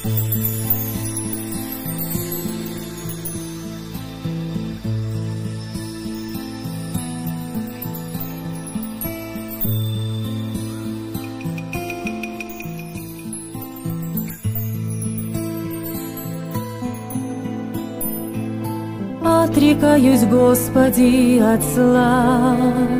Отрекаюсь, Господи, от зла,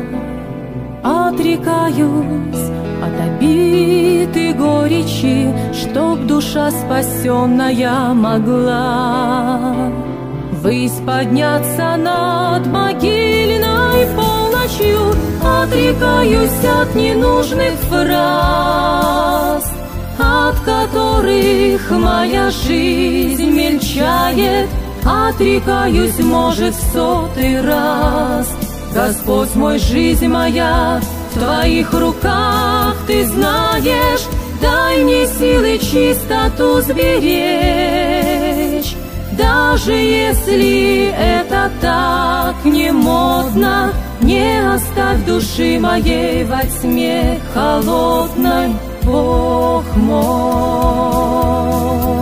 отрекаюсь от обид и горечи, чтоб душа спасенная могла ввысь подняться над могильной полночью. Отрекаюсь от ненужных фраз, от которых моя жизнь мельчает. Отрекаюсь, может, в 100-й раз. Господь мой, жизнь моя в Твоих руках, Ты знаешь. Дай мне силы чистоту сберечь, даже если это так не модно. Не оставь души моей во тьме холодной, Бог мой.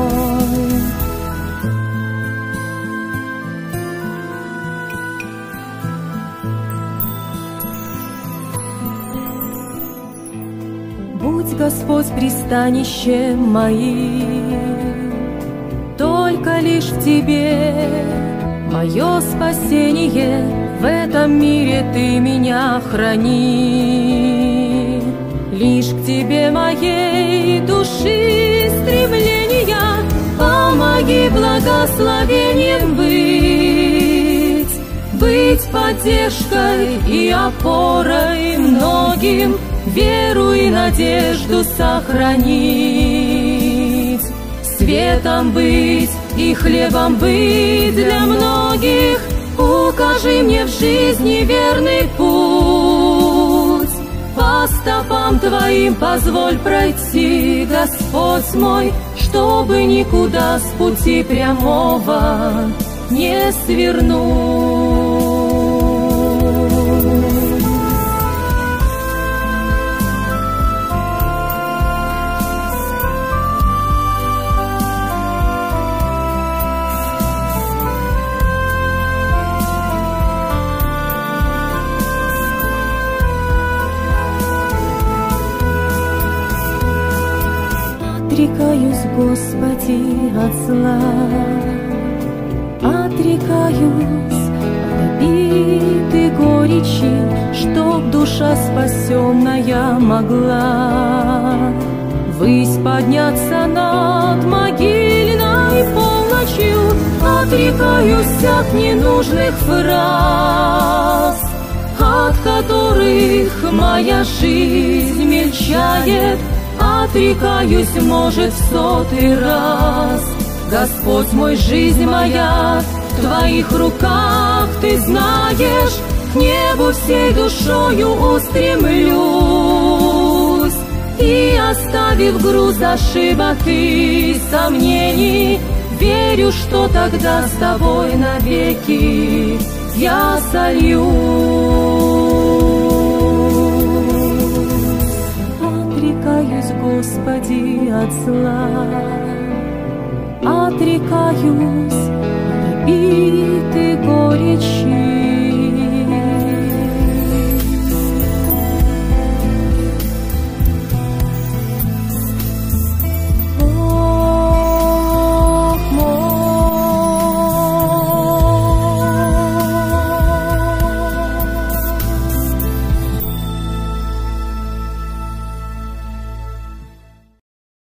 Будь, Господь, пристанищем моим, только лишь в Тебе мое спасение. В этом мире Ты меня храни. Лишь к Тебе моей души стремления помоги благословением быть поддержкой и опорой многим, веру и надежду сохранить, светом быть и хлебом быть для многих. Укажи мне в жизни верный путь, по стопам Твоим позволь пройти, Господь мой, чтобы никуда с пути прямого не свернуть. Отрекаюсь, Господи, от зла, отрекаюсь от обид и горечи, чтоб душа спасенная могла ввысь подняться над могильной полночью. Отрекаюсь от ненужных фраз, от которых моя жизнь мельчает. Отрекаюсь, может, в 100-й раз. Господь мой, жизнь моя в Твоих руках, Ты знаешь. К небу всей душою устремлюсь, и, оставив груз ошибок и сомнений, верю, что тогда с Тобой навеки я сольюсь. Отрекаюсь, Господи, от зла, отрекаюсь от обид и горечи,